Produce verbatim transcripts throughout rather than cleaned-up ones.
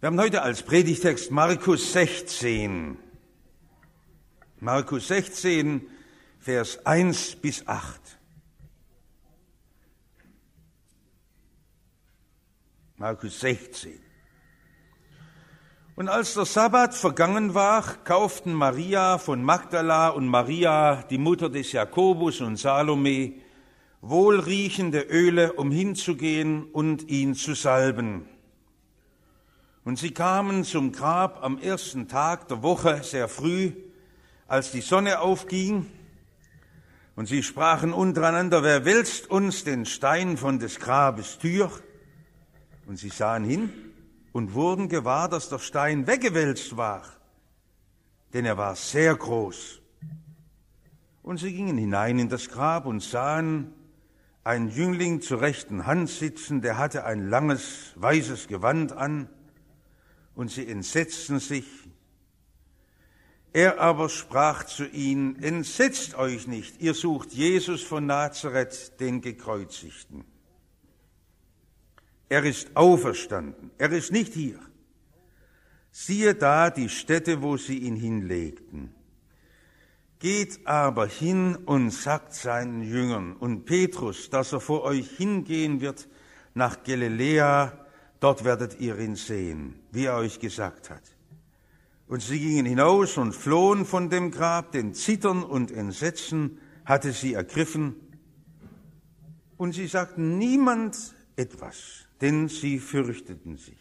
Wir haben heute als Predigtext Markus sechzehn. Markus sechzehn, Vers eins bis acht. Markus sechzehn. Und als der Sabbat vergangen war, kauften Maria von Magdala und Maria, die Mutter des Jakobus und Salome, wohlriechende Öle, um hinzugehen und ihn zu salben. Und sie kamen zum Grab am ersten Tag der Woche sehr früh, als die Sonne aufging, und sie sprachen untereinander: Wer wälzt uns den Stein von des Grabes Tür? Und sie sahen hin und wurden gewahr, dass der Stein weggewälzt war, denn er war sehr groß. Und sie gingen hinein in das Grab und sahen einen Jüngling zur rechten Hand sitzen, der hatte ein langes, weißes Gewand an, und sie entsetzten sich. Er aber sprach zu ihnen: Entsetzt euch nicht, ihr sucht Jesus von Nazareth, den Gekreuzigten. Er ist auferstanden, er ist nicht hier. Siehe da die Stätte, wo sie ihn hinlegten. Geht aber hin und sagt seinen Jüngern und Petrus, dass er vor euch hingehen wird nach Galiläa, dort werdet ihr ihn sehen, wie er euch gesagt hat. Und sie gingen hinaus und flohen von dem Grab, denn Zittern und Entsetzen hatte sie ergriffen. Und sie sagten niemand etwas, denn sie fürchteten sich.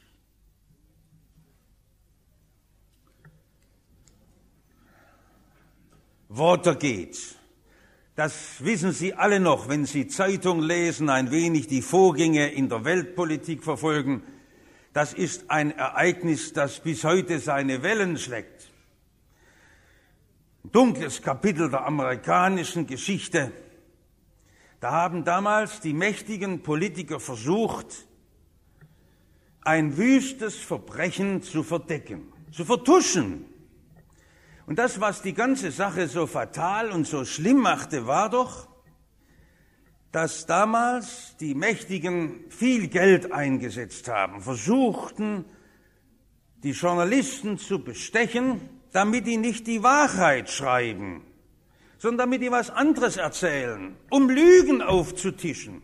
Watergate. Das wissen Sie alle noch, wenn Sie Zeitung lesen, ein wenig die Vorgänge in der Weltpolitik verfolgen. Das ist ein Ereignis, das bis heute seine Wellen schlägt. Ein dunkles Kapitel der amerikanischen Geschichte. Da haben damals die mächtigen Politiker versucht, ein wüstes Verbrechen zu verdecken, zu vertuschen. Und das, was die ganze Sache so fatal und so schlimm machte, war doch, dass damals die Mächtigen viel Geld eingesetzt haben, versuchten, die Journalisten zu bestechen, damit die nicht die Wahrheit schreiben, sondern damit die was anderes erzählen, um Lügen aufzutischen.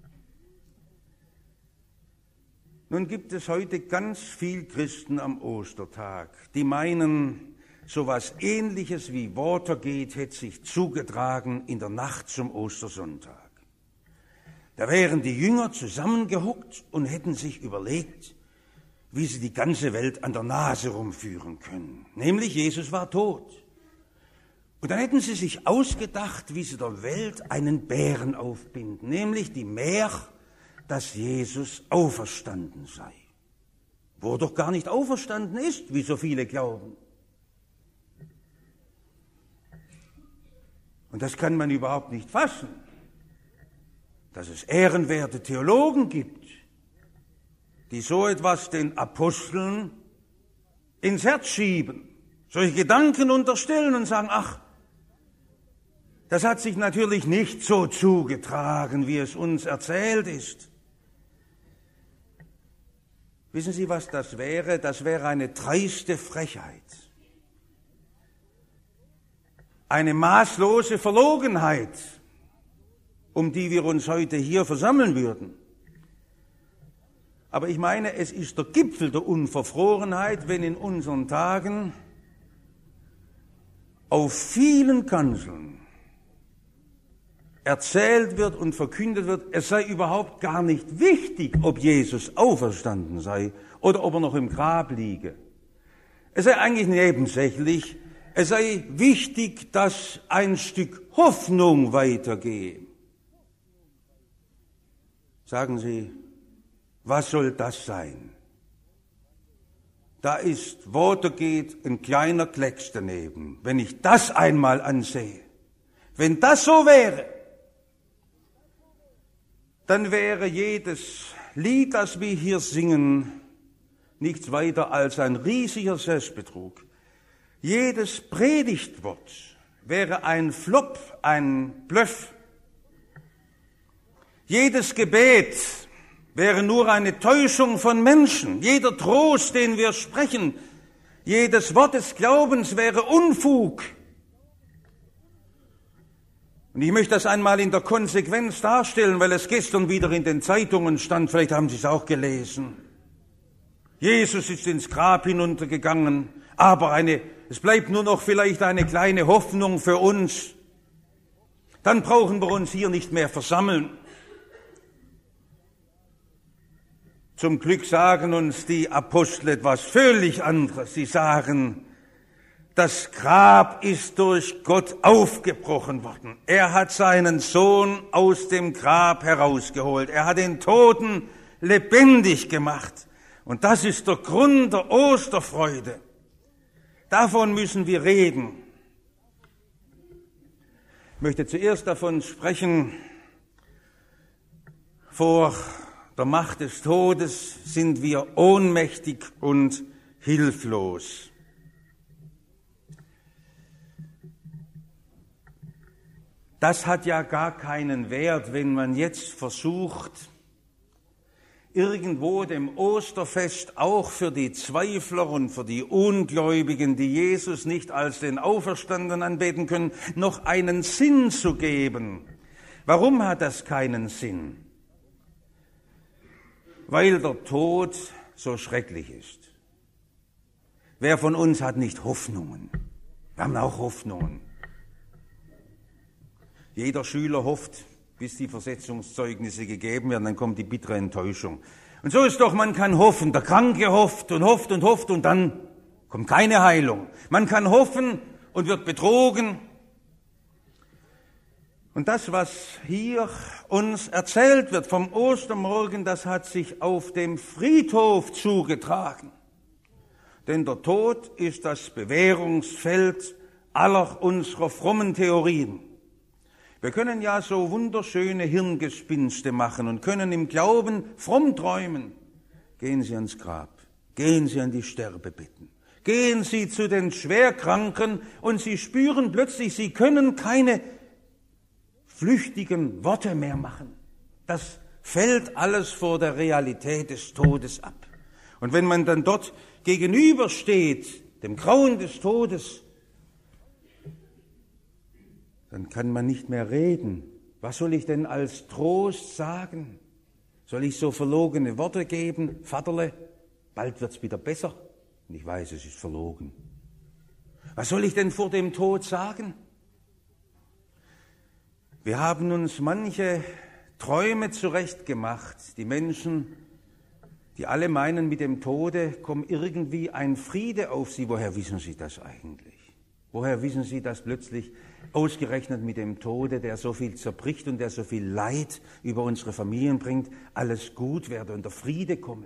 Nun gibt es heute ganz viel Christen am Ostertag, die meinen, so was Ähnliches wie Watergate hätte sich zugetragen in der Nacht zum Ostersonntag. Da wären die Jünger zusammengehockt und hätten sich überlegt, wie sie die ganze Welt an der Nase rumführen können. Nämlich, Jesus war tot. Und dann hätten sie sich ausgedacht, wie sie der Welt einen Bären aufbinden, nämlich die Mär, dass Jesus auferstanden sei. Wo er doch gar nicht auferstanden ist, wie so viele glauben. Und das kann man überhaupt nicht fassen, dass es ehrenwerte Theologen gibt, die so etwas den Aposteln ins Herz schieben, solche Gedanken unterstellen und sagen: Ach, das hat sich natürlich nicht so zugetragen, wie es uns erzählt ist. Wissen Sie, was das wäre? Das wäre eine dreiste Frechheit. Eine maßlose Verlogenheit, um die wir uns heute hier versammeln würden. Aber ich meine, es ist der Gipfel der Unverfrorenheit, wenn in unseren Tagen auf vielen Kanzeln erzählt wird und verkündet wird, es sei überhaupt gar nicht wichtig, ob Jesus auferstanden sei oder ob er noch im Grab liege. Es sei eigentlich nebensächlich. Es sei wichtig, dass ein Stück Hoffnung weitergehe. Sagen Sie, was soll das sein? Da ist Watergate ein kleiner Klecks daneben, wenn ich das einmal ansehe. Wenn das so wäre, dann wäre jedes Lied, das wir hier singen, nichts weiter als ein riesiger Selbstbetrug. Jedes Predigtwort wäre ein Flop, ein Bluff. Jedes Gebet wäre nur eine Täuschung von Menschen. Jeder Trost, den wir sprechen, jedes Wort des Glaubens wäre Unfug. Und ich möchte das einmal in der Konsequenz darstellen, weil es gestern wieder in den Zeitungen stand, vielleicht haben Sie es auch gelesen. Jesus ist ins Grab hinuntergegangen, aber eine, es bleibt nur noch vielleicht eine kleine Hoffnung für uns. Dann brauchen wir uns hier nicht mehr versammeln. Zum Glück sagen uns die Apostel etwas völlig anderes. Sie sagen, das Grab ist durch Gott aufgebrochen worden. Er hat seinen Sohn aus dem Grab herausgeholt. Er hat den Toten lebendig gemacht. Und das ist der Grund der Osterfreude. Davon müssen wir reden. Ich möchte zuerst davon sprechen, vor der Macht des Todes sind wir ohnmächtig und hilflos. Das hat ja gar keinen Wert, wenn man jetzt versucht, irgendwo dem Osterfest auch für die Zweifler und für die Ungläubigen, die Jesus nicht als den Auferstandenen anbeten können, noch einen Sinn zu geben. Warum hat das keinen Sinn? Weil der Tod so schrecklich ist. Wer von uns hat nicht Hoffnungen? Wir haben auch Hoffnungen. Jeder Schüler hofft, bis die Versetzungszeugnisse gegeben werden, dann kommt die bittere Enttäuschung. Und so ist doch, man kann hoffen, der Kranke hofft und hofft und hofft und dann kommt keine Heilung. Man kann hoffen und wird betrogen. Und das, was hier uns erzählt wird vom Ostermorgen, das hat sich auf dem Friedhof zugetragen. Denn der Tod ist das Bewährungsfeld aller unserer frommen Theorien. Wir können ja so wunderschöne Hirngespinste machen und können im Glauben fromm träumen. Gehen Sie ans Grab, gehen Sie an die Sterbebetten, gehen Sie zu den Schwerkranken und Sie spüren plötzlich, Sie können keine flüchtigen Worte mehr machen. Das fällt alles vor der Realität des Todes ab. Und wenn man dann dort gegenübersteht, dem Grauen des Todes, dann kann man nicht mehr reden. Was soll ich denn als Trost sagen? Soll ich so verlogene Worte geben? Vaterle, bald wird's wieder besser. Und ich weiß, es ist verlogen. Was soll ich denn vor dem Tod sagen? Wir haben uns manche Träume zurechtgemacht. Die Menschen, die alle meinen, mit dem Tode kommt irgendwie ein Friede auf sie. Woher wissen Sie das eigentlich? Woher wissen Sie, dass plötzlich ausgerechnet mit dem Tode, der so viel zerbricht und der so viel Leid über unsere Familien bringt, alles gut werde und der Friede komme?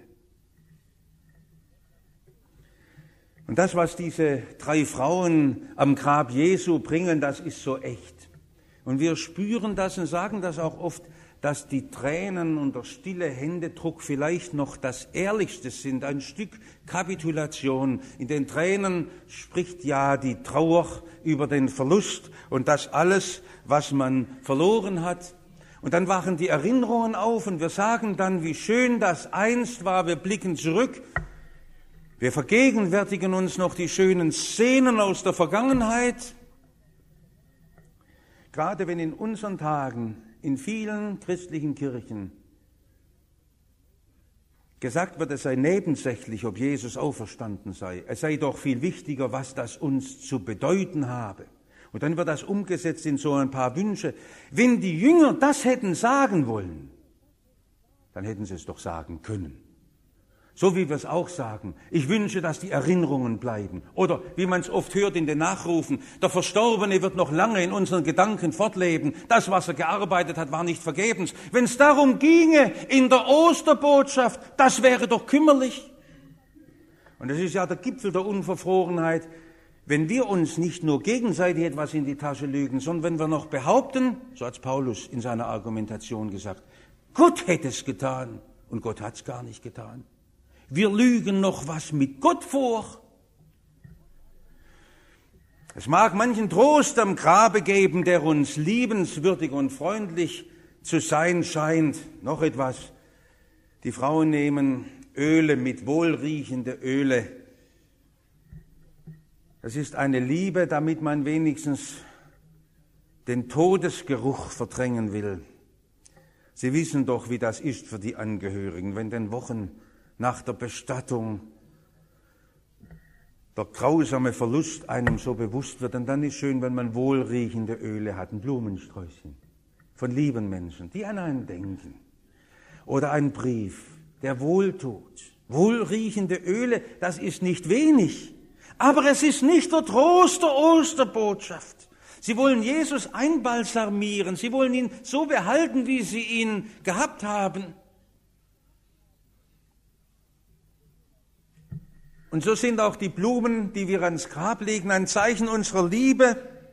Und das, was diese drei Frauen am Grab Jesu bringen, das ist so echt. Und wir spüren das und sagen das auch oft, dass die Tränen und der stille Händedruck vielleicht noch das Ehrlichste sind, ein Stück Kapitulation. In den Tränen spricht ja die Trauer über den Verlust und das alles, was man verloren hat. Und dann wachen die Erinnerungen auf und wir sagen dann, wie schön das einst war. Wir blicken zurück. Wir vergegenwärtigen uns noch die schönen Szenen aus der Vergangenheit. Gerade wenn in unseren Tagen in vielen christlichen Kirchen gesagt wird, es sei nebensächlich, ob Jesus auferstanden sei. Es sei doch viel wichtiger, was das uns zu bedeuten habe. Und dann wird das umgesetzt in so ein paar Wünsche. Wenn die Jünger das hätten sagen wollen, dann hätten sie es doch sagen können. So wie wir es auch sagen. Ich wünsche, dass die Erinnerungen bleiben. Oder wie man es oft hört in den Nachrufen, der Verstorbene wird noch lange in unseren Gedanken fortleben. Das, was er gearbeitet hat, war nicht vergebens. Wenn es darum ginge in der Osterbotschaft, das wäre doch kümmerlich. Und das ist ja der Gipfel der Unverfrorenheit, wenn wir uns nicht nur gegenseitig etwas in die Tasche lügen, sondern wenn wir noch behaupten, so hat Paulus in seiner Argumentation gesagt, Gott hätte es getan und Gott hat es gar nicht getan. Wir lügen noch was mit Gott vor. Es mag manchen Trost am Grabe geben, der uns liebenswürdig und freundlich zu sein scheint. Noch etwas. Die Frauen nehmen Öle mit wohlriechende Öle. Das ist eine Liebe, damit man wenigstens den Todesgeruch verdrängen will. Sie wissen doch, wie das ist für die Angehörigen, wenn den Wochen nach der Bestattung der grausame Verlust einem so bewusst wird. Und dann ist schön, wenn man wohlriechende Öle hat, ein Blumensträußchen von lieben Menschen, die an einen denken. Oder ein Brief, der wohltut. Wohlriechende Öle, das ist nicht wenig. Aber es ist nicht der Trost der Osterbotschaft. Sie wollen Jesus einbalsamieren. Sie wollen ihn so behalten, wie sie ihn gehabt haben. Und so sind auch die Blumen, die wir ans Grab legen, ein Zeichen unserer Liebe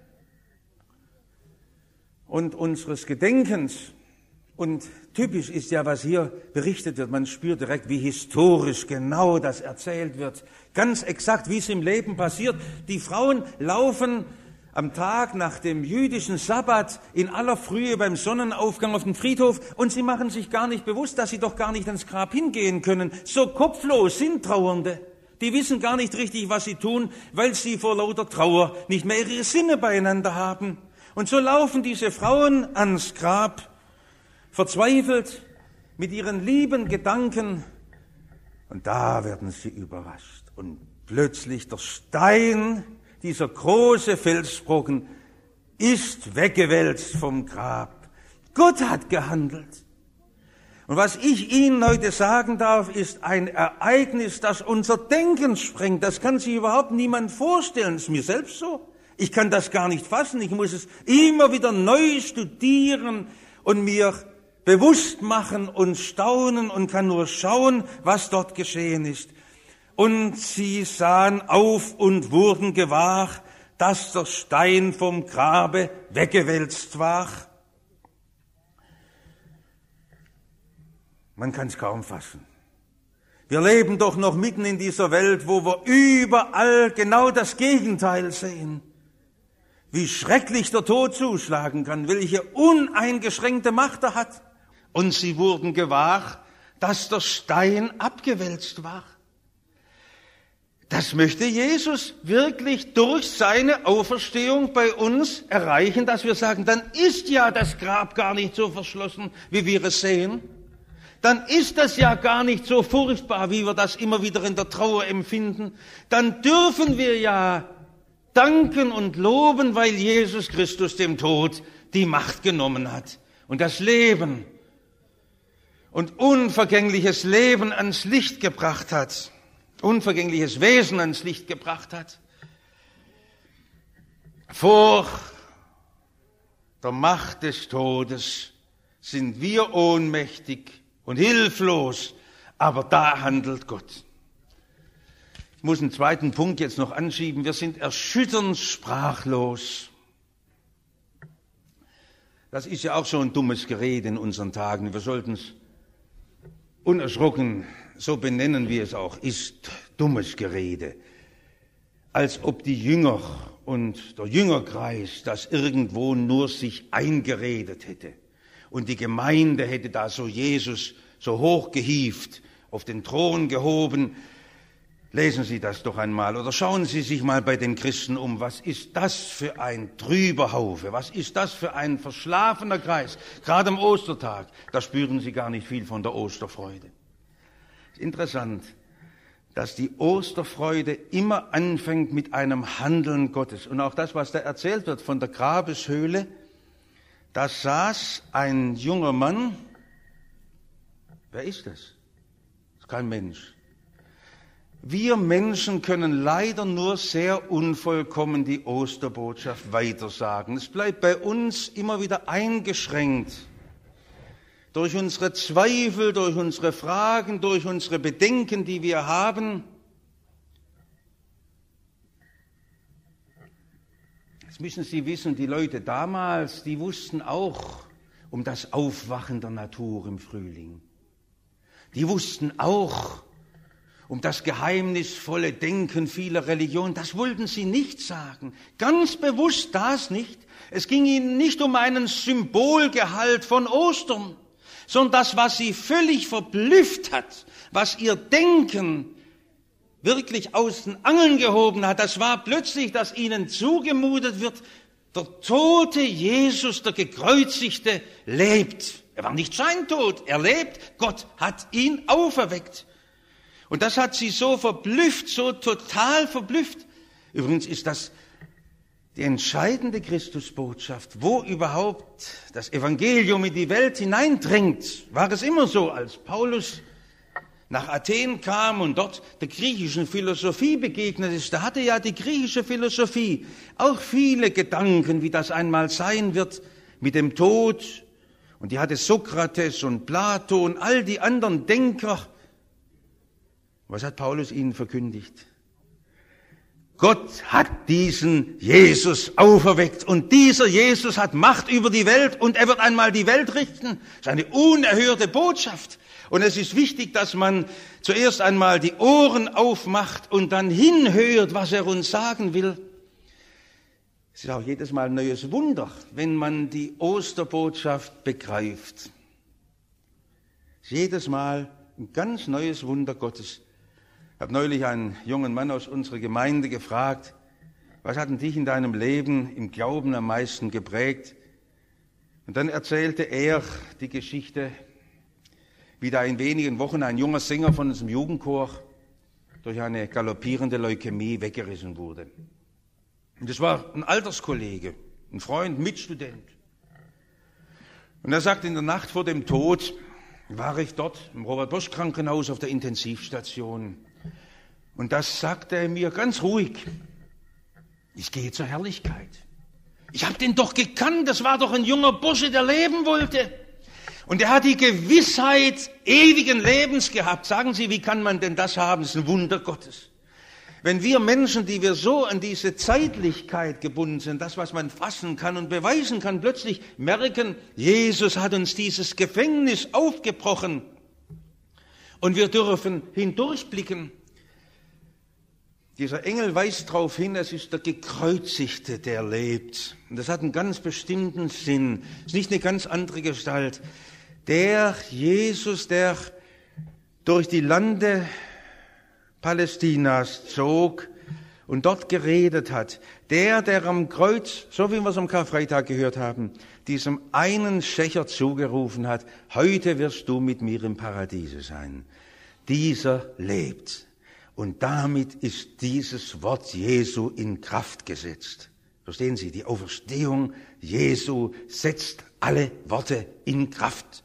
und unseres Gedenkens. Und typisch ist ja, was hier berichtet wird. Man spürt direkt, wie historisch genau das erzählt wird. Ganz exakt, wie es im Leben passiert. Die Frauen laufen am Tag nach dem jüdischen Sabbat in aller Frühe beim Sonnenaufgang auf den Friedhof und sie machen sich gar nicht bewusst, dass sie doch gar nicht ans Grab hingehen können. So kopflos sind Trauernde. Die wissen gar nicht richtig, was sie tun, weil sie vor lauter Trauer nicht mehr ihre Sinne beieinander haben. Und so laufen diese Frauen ans Grab, verzweifelt, mit ihren lieben Gedanken. Und da werden sie überrascht. Und plötzlich der Stein, dieser große Felsbrocken, ist weggewälzt vom Grab. Gott hat gehandelt. Und was ich Ihnen heute sagen darf, ist ein Ereignis, das unser Denken sprengt. Das kann sich überhaupt niemand vorstellen. Das ist mir selbst so. Ich kann das gar nicht fassen. Ich muss es immer wieder neu studieren und mir bewusst machen und staunen und kann nur schauen, was dort geschehen ist. Und sie sahen auf und wurden gewahr, dass der Stein vom Grabe weggewälzt war. Man kann es kaum fassen. Wir leben doch noch mitten in dieser Welt, wo wir überall genau das Gegenteil sehen. Wie schrecklich der Tod zuschlagen kann, welche uneingeschränkte Macht er hat. Und sie wurden gewahr, dass der Stein abgewälzt war. Das möchte Jesus wirklich durch seine Auferstehung bei uns erreichen, dass wir sagen, dann ist ja das Grab gar nicht so verschlossen, wie wir es sehen. Dann ist das ja gar nicht so furchtbar, wie wir das immer wieder in der Trauer empfinden. Dann dürfen wir ja danken und loben, weil Jesus Christus dem Tod die Macht genommen hat und das Leben und unvergängliches Leben ans Licht gebracht hat, unvergängliches Wesen ans Licht gebracht hat. Vor der Macht des Todes sind wir ohnmächtig und hilflos, aber da handelt Gott. Ich muss einen zweiten Punkt jetzt noch anschieben. Wir sind erschütternd sprachlos. Das ist ja auch so ein dummes Gerede in unseren Tagen. Wir sollten es unerschrocken so benennen, wie es auch ist. Dummes Gerede. Als ob die Jünger und der Jüngerkreis das irgendwo nur sich eingeredet hätte. Und die Gemeinde hätte da so Jesus so hoch gehievt, auf den Thron gehoben. Lesen Sie das doch einmal oder schauen Sie sich mal bei den Christen um. Was ist das für ein trüber Haufe? Was ist das für ein verschlafener Kreis? Gerade am Ostertag, da spüren Sie gar nicht viel von der Osterfreude. Es ist interessant, dass die Osterfreude immer anfängt mit einem Handeln Gottes. Und auch das, was da erzählt wird von der Grabeshöhle, da saß ein junger Mann. Wer ist das? Das ist kein Mensch. Wir Menschen können leider nur sehr unvollkommen die Osterbotschaft weitersagen. Es bleibt bei uns immer wieder eingeschränkt. Durch unsere Zweifel, durch unsere Fragen, durch unsere Bedenken, die wir haben. Jetzt müssen Sie wissen, die Leute damals, die wussten auch um das Aufwachen der Natur im Frühling. Die wussten auch um das geheimnisvolle Denken vieler Religionen. Das wollten sie nicht sagen. Ganz bewusst das nicht. Es ging ihnen nicht um einen Symbolgehalt von Ostern. sondern das, was sie völlig verblüfft hat, was ihr Denken wirklich aus den Angeln gehoben hat, das war plötzlich, dass ihnen zugemutet wird, der tote Jesus, der Gekreuzigte, lebt. Er war nicht scheintot, er lebt. Gott hat ihn auferweckt. Und das hat sie so verblüfft, so total verblüfft. Übrigens ist das die entscheidende Christusbotschaft, wo überhaupt das Evangelium in die Welt hineindringt. War es immer so, als Paulus nach Athen kam und dort der griechischen Philosophie begegnet ist, da hatte ja die griechische Philosophie auch viele Gedanken, wie das einmal sein wird mit dem Tod. Und die hatte Sokrates und Plato und all die anderen Denker. Was hat Paulus ihnen verkündigt? Gott hat diesen Jesus auferweckt und dieser Jesus hat Macht über die Welt und er wird einmal die Welt richten. Das ist eine unerhörte Botschaft. Und es ist wichtig, dass man zuerst einmal die Ohren aufmacht und dann hinhört, was er uns sagen will. Es ist auch jedes Mal ein neues Wunder, wenn man die Osterbotschaft begreift. Es ist jedes Mal ein ganz neues Wunder Gottes. Ich habe neulich einen jungen Mann aus unserer Gemeinde gefragt, was hat denn dich in deinem Leben im Glauben am meisten geprägt? Und dann erzählte er die Geschichte, wie da in wenigen Wochen ein junger Sänger von unserem Jugendchor durch eine galoppierende Leukämie weggerissen wurde. Und das war ein Alterskollege, ein Freund, Mitstudent. Und er sagt, in der Nacht vor dem Tod war ich dort im Robert-Bosch-Krankenhaus auf der Intensivstation. Und das sagte er mir ganz ruhig. Ich gehe zur Herrlichkeit. Ich habe den doch gekannt, das war doch ein junger Bursche, der leben wollte. Und er hat die Gewissheit ewigen Lebens gehabt. Sagen Sie, wie kann man denn das haben? Das ist ein Wunder Gottes. Wenn wir Menschen, die wir so an diese Zeitlichkeit gebunden sind, das, was man fassen kann und beweisen kann, plötzlich merken, Jesus hat uns dieses Gefängnis aufgebrochen und wir dürfen hindurchblicken. Dieser Engel weist darauf hin, es ist der Gekreuzigte, der lebt. Und das hat einen ganz bestimmten Sinn. Es ist nicht eine ganz andere Gestalt. Der Jesus, der durch die Lande Palästinas zog und dort geredet hat. Der, der am Kreuz, so wie wir es am Karfreitag gehört haben, diesem einen Schächer zugerufen hat, heute wirst du mit mir im Paradiese sein. Dieser lebt. Und damit ist dieses Wort Jesu in Kraft gesetzt. Verstehen Sie, die Auferstehung Jesu setzt alle Worte in Kraft.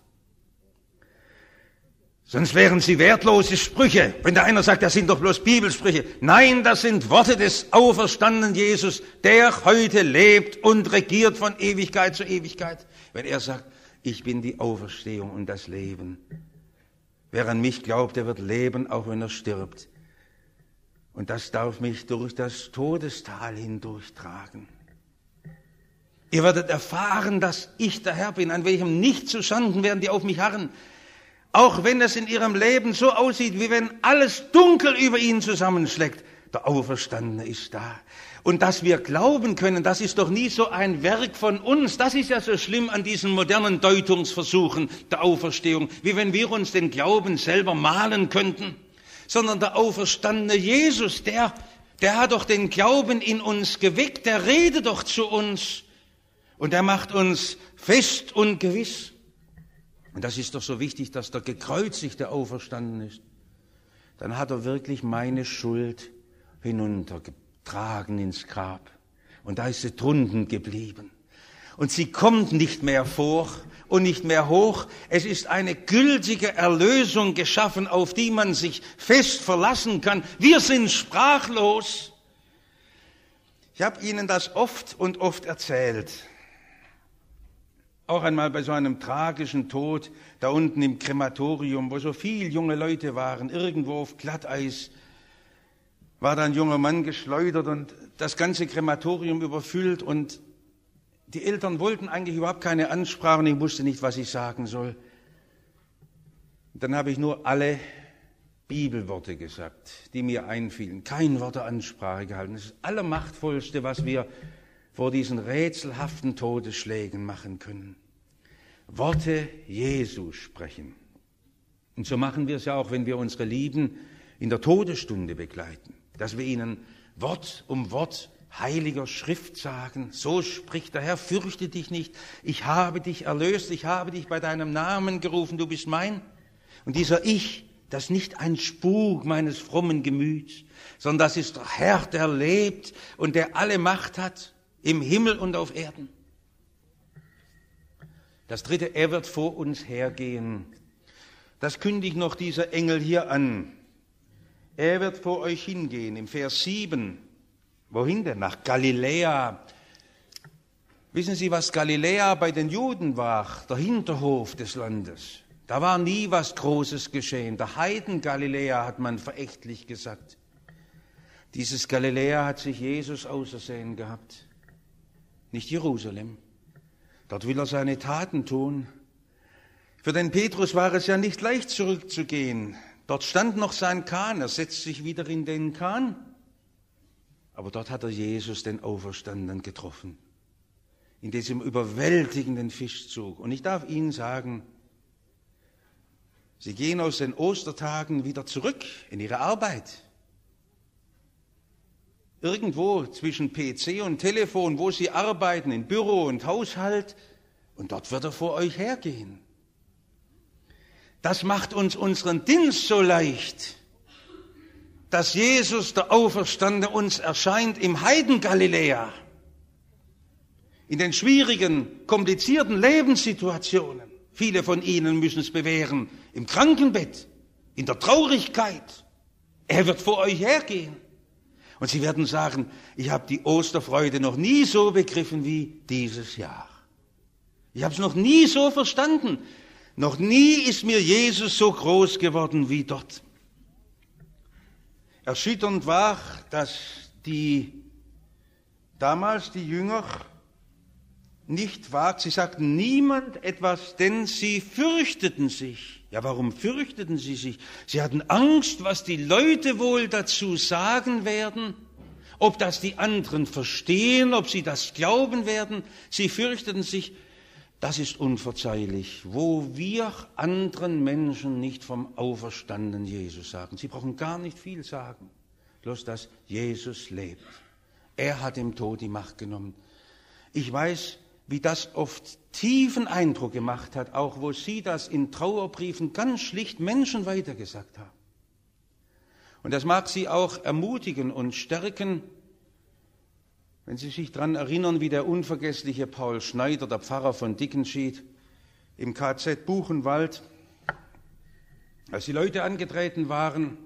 Sonst wären sie wertlose Sprüche, wenn der einer sagt, das sind doch bloß Bibelsprüche. Nein, das sind Worte des auferstandenen Jesus, der heute lebt und regiert von Ewigkeit zu Ewigkeit. Wenn er sagt, ich bin die Auferstehung und das Leben. Wer an mich glaubt, der wird leben, auch wenn er stirbt. Und das darf mich durch das Todestal hindurchtragen. Ihr werdet erfahren, dass ich der Herr bin, an welchem nicht zu schanden werden, die auf mich harren. Auch wenn es in ihrem Leben so aussieht, wie wenn alles dunkel über ihnen zusammenschlägt. Der Auferstandene ist da. Und dass wir glauben können, das ist doch nie so ein Werk von uns. Das ist ja so schlimm an diesen modernen Deutungsversuchen der Auferstehung, wie wenn wir uns den Glauben selber malen könnten. Sondern der auferstandene Jesus, der, der hat doch den Glauben in uns geweckt, der redet doch zu uns und der macht uns fest und gewiss. Und das ist doch so wichtig, dass der Gekreuzigte auferstanden ist. Dann hat er wirklich meine Schuld hinuntergetragen ins Grab. Und da ist sie drunten geblieben. Und sie kommt nicht mehr vor und nicht mehr hoch. Es ist eine gültige Erlösung geschaffen, auf die man sich fest verlassen kann. Wir sind sprachlos. Ich habe Ihnen das oft und oft erzählt. Auch einmal bei so einem tragischen Tod, da unten im Krematorium, wo so viele junge Leute waren, irgendwo auf Glatteis, war da ein junger Mann geschleudert und das ganze Krematorium überfüllt und die Eltern wollten eigentlich überhaupt keine Ansprache und ich wusste nicht, was ich sagen soll. Und dann habe ich nur alle Bibelworte gesagt, die mir einfielen. Kein Wort der Ansprache gehalten. Das ist das Allermachtvollste, was wir vor diesen rätselhaften Todesschlägen machen können. Worte Jesu sprechen. Und so machen wir es ja auch, wenn wir unsere Lieben in der Todesstunde begleiten, dass wir ihnen Wort um Wort heiliger Schrift sagen. So spricht der Herr, fürchte dich nicht, ich habe dich erlöst, ich habe dich bei deinem Namen gerufen, du bist mein. Und dieser Ich, das ist nicht ein Spuk meines frommen Gemüts, sondern das ist der Herr, der lebt und der alle Macht hat, im Himmel und auf Erden. Das dritte, er wird vor uns hergehen. Das kündigt noch dieser Engel hier an. Er wird vor euch hingehen, im Vers sieben. Wohin denn? Nach Galiläa. Wissen Sie, was Galiläa bei den Juden war? Der Hinterhof des Landes. Da war nie was Großes geschehen. Der Heiden Galiläa hat man verächtlich gesagt. Dieses Galiläa hat sich Jesus ausersehen gehabt. Nicht Jerusalem. Dort will er seine Taten tun. Für den Petrus war es ja nicht leicht zurückzugehen. Dort stand noch sein Kahn, er setzt sich wieder in den Kahn. Aber dort hat er Jesus, den Auferstandenen, getroffen. In diesem überwältigenden Fischzug. Und ich darf Ihnen sagen, Sie gehen aus den Ostertagen wieder zurück in Ihre Arbeit. Irgendwo zwischen P C und Telefon, wo Sie arbeiten, in Büro und Haushalt. Und dort wird er vor euch hergehen. Das macht uns unseren Dienst so leicht, dass Jesus, der Auferstandene, uns erscheint im Heiden Galiläa, in den schwierigen, komplizierten Lebenssituationen. Viele von Ihnen müssen es bewähren, im Krankenbett, in der Traurigkeit. Er wird vor euch hergehen. Und Sie werden sagen, ich habe die Osterfreude noch nie so begriffen wie dieses Jahr. Ich habe es noch nie so verstanden. Noch nie ist mir Jesus so groß geworden wie dort. Erschütternd war, dass die damals die Jünger nicht wagt, sie sagten niemand etwas, denn sie fürchteten sich. Ja, warum fürchteten sie sich? Sie hatten Angst, was die Leute wohl dazu sagen werden, ob das die anderen verstehen, ob sie das glauben werden. Sie fürchteten sich. Das ist unverzeihlich, wo wir anderen Menschen nicht vom auferstandenen Jesus sagen. Sie brauchen gar nicht viel sagen, bloß dass Jesus lebt. Er hat dem Tod die Macht genommen. Ich weiß, wie das oft tiefen Eindruck gemacht hat, auch wo Sie das in Trauerbriefen ganz schlicht Menschen weitergesagt haben. Und das mag Sie auch ermutigen und stärken, wenn Sie sich daran erinnern, wie der unvergessliche Paul Schneider, der Pfarrer von Dickenschied, im K Z Buchenwald, als die Leute angetreten waren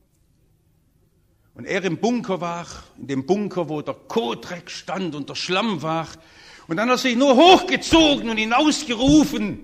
und er im Bunker war, in dem Bunker, wo der Kotdreck stand und der Schlamm war, und dann hat er sich nur hochgezogen und hinausgerufen,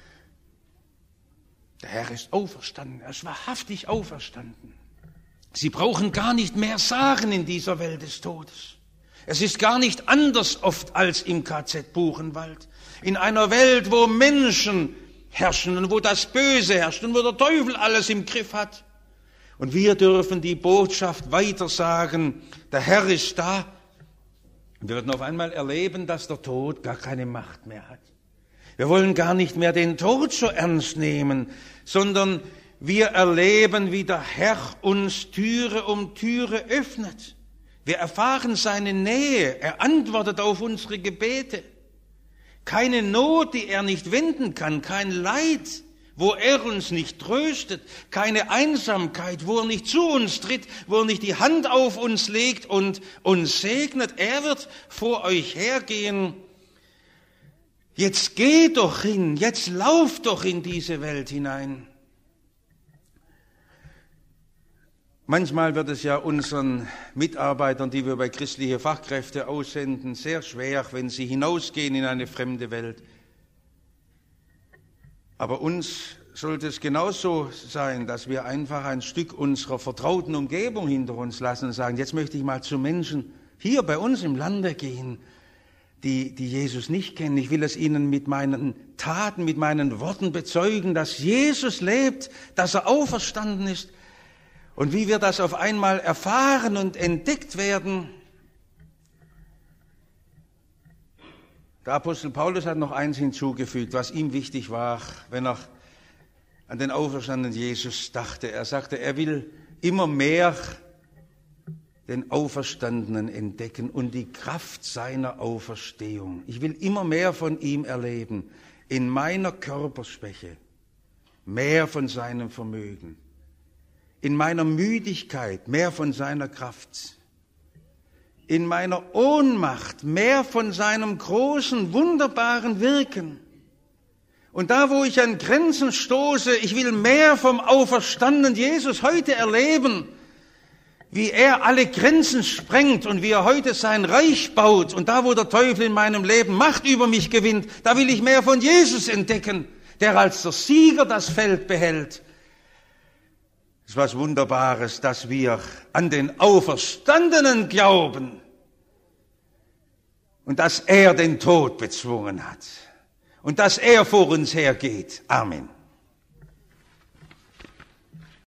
der Herr ist auferstanden, er ist wahrhaftig auferstanden. Sie brauchen gar nicht mehr sagen in dieser Welt des Todes. Es ist gar nicht anders oft als im K Z Buchenwald. In einer Welt, wo Menschen herrschen und wo das Böse herrscht und wo der Teufel alles im Griff hat. Und wir dürfen die Botschaft weitersagen, der Herr ist da. Und wir werden auf einmal erleben, dass der Tod gar keine Macht mehr hat. Wir wollen gar nicht mehr den Tod so ernst nehmen, sondern wir erleben, wie der Herr uns Türe um Türe öffnet. Wir erfahren seine Nähe, er antwortet auf unsere Gebete. Keine Not, die er nicht wenden kann, kein Leid, wo er uns nicht tröstet, keine Einsamkeit, wo er nicht zu uns tritt, wo er nicht die Hand auf uns legt und uns segnet. Er wird vor euch hergehen. Jetzt geh doch hin, jetzt lauf doch in diese Welt hinein. Manchmal wird es ja unseren Mitarbeitern, die wir bei christliche Fachkräfte aussenden, sehr schwer, wenn sie hinausgehen in eine fremde Welt. Aber uns sollte es genauso sein, dass wir einfach ein Stück unserer vertrauten Umgebung hinter uns lassen und sagen, jetzt möchte ich mal zu Menschen hier bei uns im Lande gehen, die, die Jesus nicht kennen. Ich will es ihnen mit meinen Taten, mit meinen Worten bezeugen, dass Jesus lebt, dass er auferstanden ist. Und wie wir das auf einmal erfahren und entdeckt werden, Der Apostel Paulus hat noch eins hinzugefügt, was ihm wichtig war, wenn er an den auferstandenen Jesus dachte. Er sagte, er will immer mehr den Auferstandenen entdecken und die Kraft seiner Auferstehung. Ich will immer mehr von ihm erleben, in meiner Körperschwäche, mehr von seinem Vermögen, in meiner Müdigkeit, mehr von seiner Kraft, in meiner Ohnmacht, mehr von seinem großen, wunderbaren Wirken. Und da, wo ich an Grenzen stoße, ich will mehr vom auferstandenen Jesus heute erleben, wie er alle Grenzen sprengt und wie er heute sein Reich baut. Und da, wo der Teufel in meinem Leben Macht über mich gewinnt, da will ich mehr von Jesus entdecken, der als der Sieger das Feld behält. Es ist was Wunderbares, dass wir an den Auferstandenen glauben und dass er den Tod bezwungen hat und dass er vor uns hergeht. Amen.